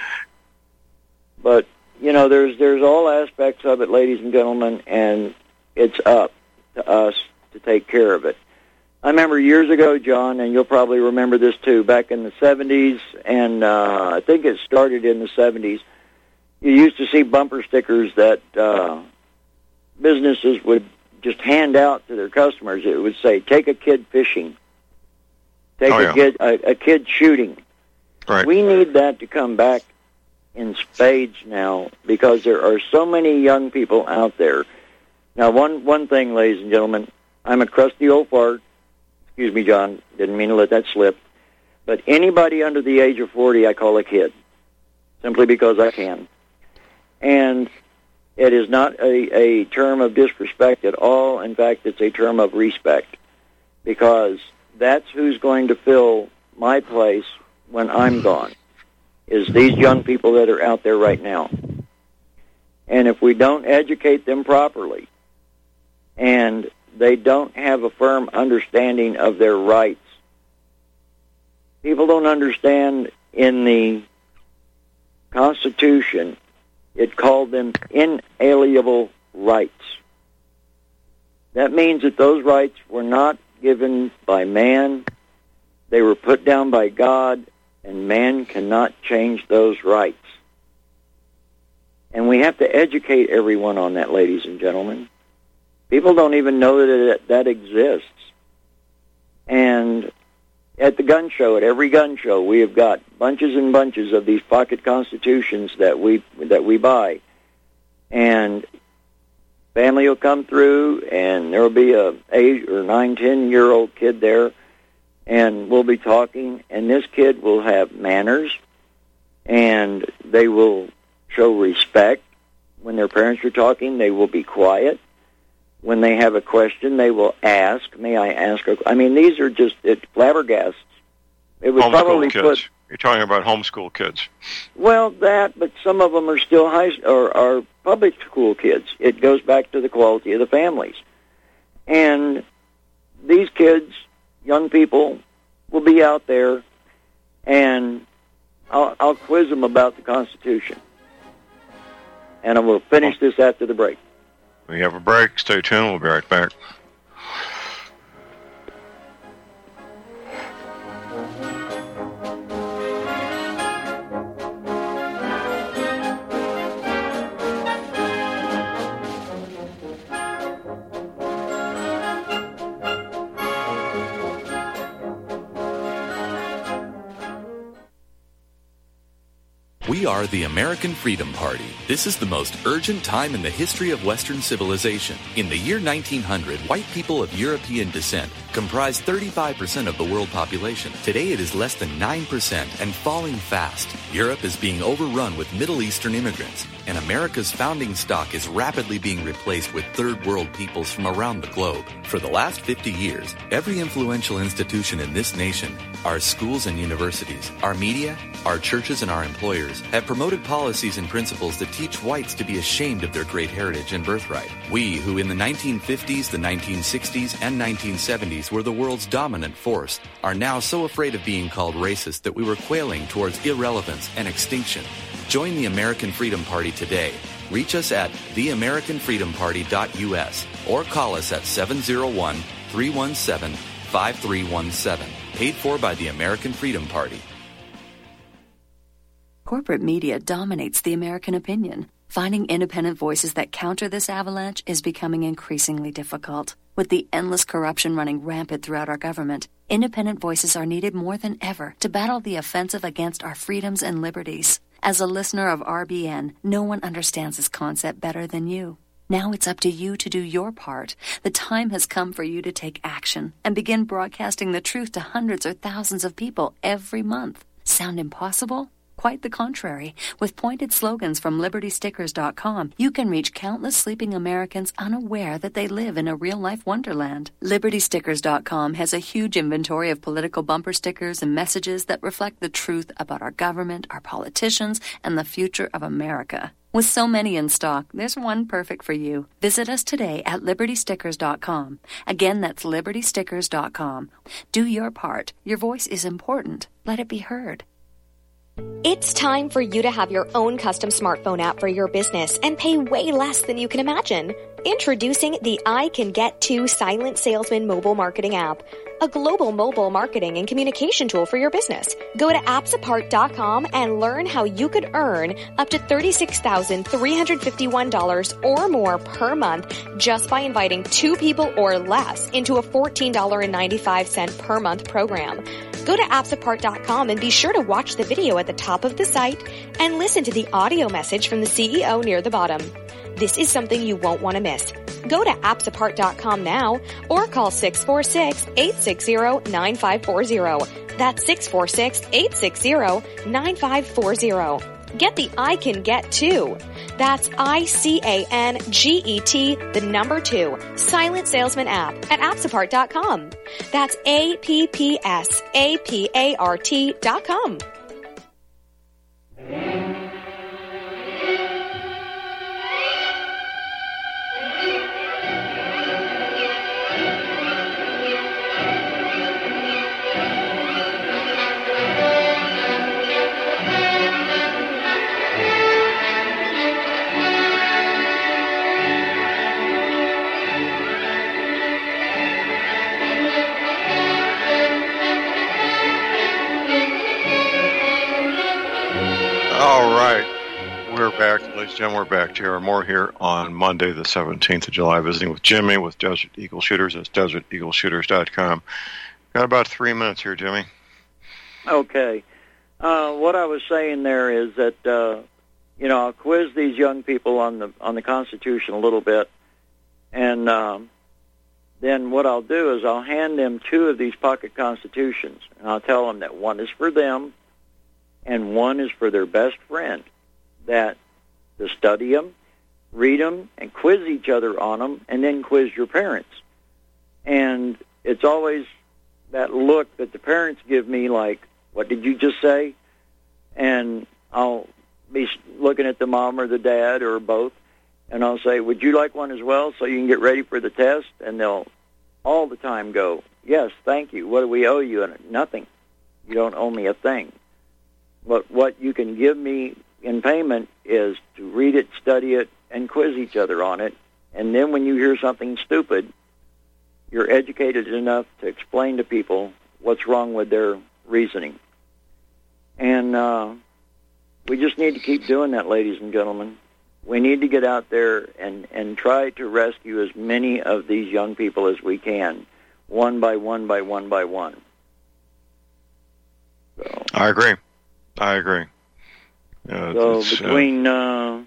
but you know, there's there's all aspects of it, ladies and gentlemen, and it's up to us to take care of it. I remember years ago, John, and you'll probably remember this too, back in the seventies, and uh, I think it started in the seventies, you used to see bumper stickers that uh, businesses would just hand out to their customers. It would say, take a kid fishing, take Oh, a, yeah. kid, a, a kid shooting. Right. We need that to come back in spades now because there are so many young people out there. Now, one, one thing, ladies and gentlemen, I'm a crusty old fart. Excuse me, John. Didn't mean to let that slip. But anybody under the age of forty, I call a kid, simply because I can. And it is not a, a term of disrespect at all. In fact, it's a term of respect because that's who's going to fill my place when I'm gone, is these young people that are out there right now. And if we don't educate them properly and they don't have a firm understanding of their rights. People don't understand in the Constitution, it called them inalienable rights. That means that those rights were not given by man. They were put down by God, and man cannot change those rights. And we have to educate everyone on that, ladies and gentlemen. People don't even know that it, that exists. And at the gun show, at every gun show, we have got bunches and bunches of these pocket constitutions that we that we buy. And family will come through, and there will be a eight or nine, ten year old kid there and we'll be talking, and this kid will have manners, and they will show respect. When their parents are talking, they will be quiet. When they have a question, they will ask, may I ask a... I mean, these are just it flabbergasts. It would homeschool probably kids. put... You're talking about homeschool kids. Well, that, but some of them are still high or are public school kids. It goes back to the quality of the families. And these kids, young people, will be out there, and I'll, I'll quiz them about the Constitution. And I will finish this after the break. We have a break. Stay tuned. We'll be right back. We are the American Freedom Party. This is the most urgent time in the history of Western civilization. In the year nineteen hundred, white people of European descent comprised thirty-five percent of the world population. Today it is less than nine percent and falling fast. Europe is being overrun with Middle Eastern immigrants, and America's founding stock is rapidly being replaced with third world peoples from around the globe. For the last fifty years, every influential institution in this nation, our schools and universities, our media, our churches and our employers, have promoted policies and principles that teach whites to be ashamed of their great heritage and birthright. We, who in the nineteen fifties, the nineteen sixties, and nineteen seventies were the world's dominant force, are now so afraid of being called racist that we were quailing towards irrelevance and extinction. Join the American Freedom Party today. Reach us at the american freedom party dot u s or call us at seven oh one, three one seven, five three one seven. Paid for by the American Freedom Party. Corporate media dominates the American opinion. Finding independent voices that counter this avalanche is becoming increasingly difficult. With the endless corruption running rampant throughout our government, independent voices are needed more than ever to battle the offensive against our freedoms and liberties. As a listener of R B N, no one understands this concept better than you. Now it's up to you to do your part. The time has come for you to take action and begin broadcasting the truth to hundreds or thousands of people every month. Sound impossible? Quite the contrary. With pointed slogans from liberty stickers dot com, you can reach countless sleeping Americans unaware that they live in a real-life wonderland. liberty stickers dot com has a huge inventory of political bumper stickers and messages that reflect the truth about our government, our politicians, and the future of America. With so many in stock, there's one perfect for you. Visit us today at liberty stickers dot com. Again, that's liberty stickers dot com. Do your part. Your voice is important. Let it be heard. It's time for you to have your own custom smartphone app for your business and pay way less than you can imagine. Introducing the I Can Get To Silent Salesman mobile marketing app, a global mobile marketing and communication tool for your business. Go to apps apart dot com and learn how you could earn up to thirty-six thousand three hundred fifty-one dollars or more per month just by inviting two people or less into a fourteen dollars and ninety-five cents per month program. Go to apps apart dot com and be sure to watch the video at the top of the site and listen to the audio message from the C E O near the bottom. This is something you won't want to miss. Go to apps apart dot com now or call six four six, eight six zero, nine five four zero. That's six four six, eight six zero, nine five four zero. Get the I Can Get To. That's I C A N G E T, the number two, Silent Salesman app at apps apart dot com. That's A P P S A P A R T dot com. All right. We're back, ladies and gentlemen. We're back. J R Moore here on Monday, the seventeenth of July, visiting with Jimmy with Desert Eagle Shooters. That's desert eagle shooters dot com. Got about three minutes here, Jimmy. Okay. Uh, what I was saying there is that, uh, you know, I'll quiz these young people on the on the Constitution a little bit, and um, then what I'll do is I'll hand them two of these pocket constitutions, and I'll tell them that one is for them and one is for their best friend, that to study them, read them, and quiz each other on them, and then quiz your parents. And it's always that look that the parents give me like, what did you just say? And I'll be looking at the mom or the dad or both, and I'll say, would you like one as well so you can get ready for the test? And they'll all the time go, yes, thank you. What do we owe you? And nothing. You don't owe me a thing. But what you can give me in payment is to read it, study it, and quiz each other on it. And then when you hear something stupid, you're educated enough to explain to people what's wrong with their reasoning. And uh, we just need to keep doing that, ladies and gentlemen. We need to get out there and, and try to rescue as many of these young people as we can, one by one by one by one. So, I agree. I agree. Uh, so between uh,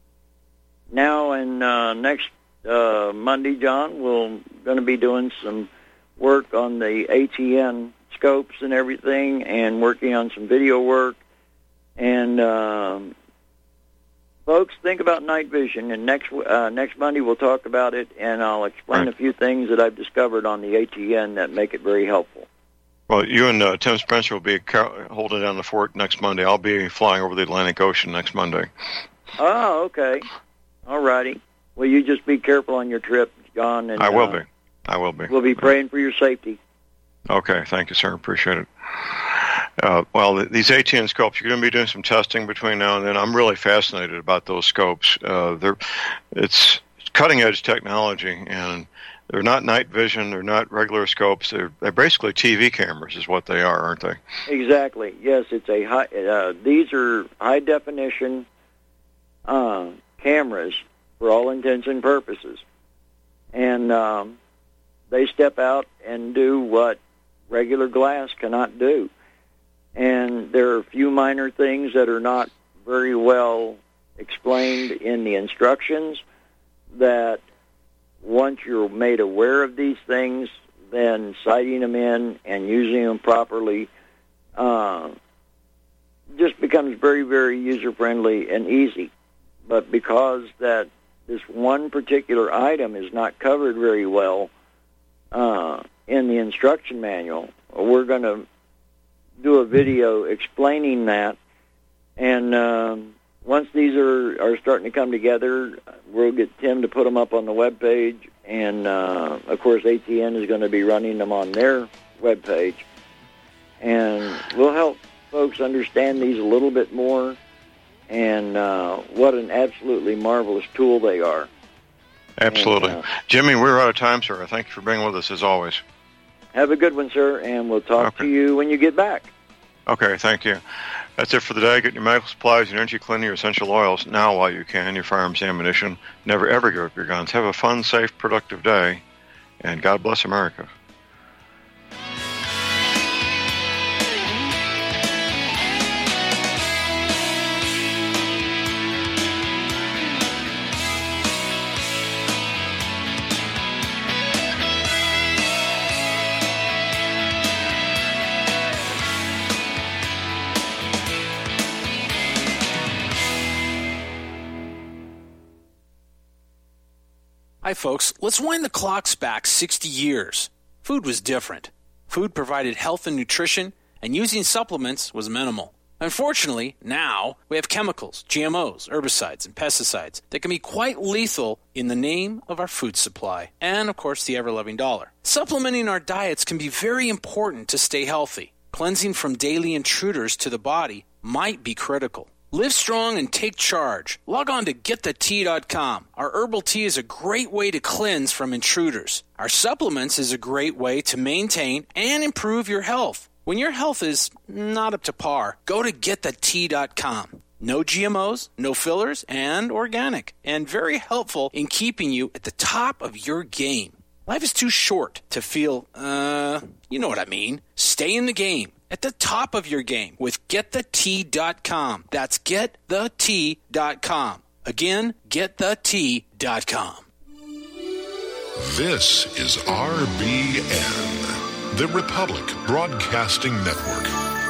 now and uh, next uh, Monday, John, we're going to be doing some work on the A T N scopes and everything, and working on some video work. And um, folks, think about night vision. And next uh, next Monday we'll talk about it, and I'll explain right. a few things that I've discovered on the A T N that make it very helpful. Well, you and uh, Tim Spencer will be car- holding down the fort next Monday. I'll be flying over the Atlantic Ocean next Monday. Oh, okay. All righty. Well, you just be careful on your trip, John. And, I will uh, be. I will be. We'll be praying for your safety. Okay. Thank you, sir. Appreciate it. Uh, well, th- these A T N scopes, you're going to be doing some testing between now and then. I'm really fascinated about those scopes. Uh, they're, it's cutting-edge technology, and they're not night vision. They're not regular scopes. They're, they're basically T V cameras is what they are, aren't they? Exactly. Yes, it's a high, uh, these are high-definition uh, cameras for all intents and purposes. And um, they step out and do what regular glass cannot do. And there are a few minor things that are not very well explained in the instructions that once you're made aware of these things, then sighting them in and using them properly uh, just becomes very, very user-friendly and easy. But because that this one particular item is not covered very well uh, in the instruction manual, we're going to do a video explaining that. And um, once these are, are starting to come together, we'll get Tim to put them up on the web page. And, uh, of course, A T N is going to be running them on their web page. And we'll help folks understand these a little bit more and uh, what an absolutely marvelous tool they are. Absolutely. And, uh, Jimmy, we're out of time, sir. Thank you for being with us, as always. Have a good one, sir, and we'll talk okay. to you when you get back. Okay, thank you. That's it for the day. Get your medical supplies, your energy cleaning, your essential oils now while you can, your firearms ammunition. Never, ever give up your guns. Have a fun, safe, productive day, and God bless America. Hi, folks. Let's wind the clocks back sixty years. Food was different. Food provided health and nutrition, and using supplements was minimal. Unfortunately, now we have chemicals, G M Os, herbicides, and pesticides that can be quite lethal in the name of our food supply and, of course, the ever-loving dollar. Supplementing our diets can be very important to stay healthy. Cleansing from daily intruders to the body might be critical. Live strong and take charge. Log on to get the tea dot com. Our herbal tea is a great way to cleanse from intruders. Our supplements is a great way to maintain and improve your health. When your health is not up to par, go to get the tea dot com. No G M Os, no fillers, and organic. And very helpful in keeping you at the top of your game. Life is too short to feel, uh, you know what I mean. Stay in the game. At the top of your game with get the tea dot com. That's get the tea dot com. Again, get the tea dot com. This is R B N, the Republic Broadcasting Network.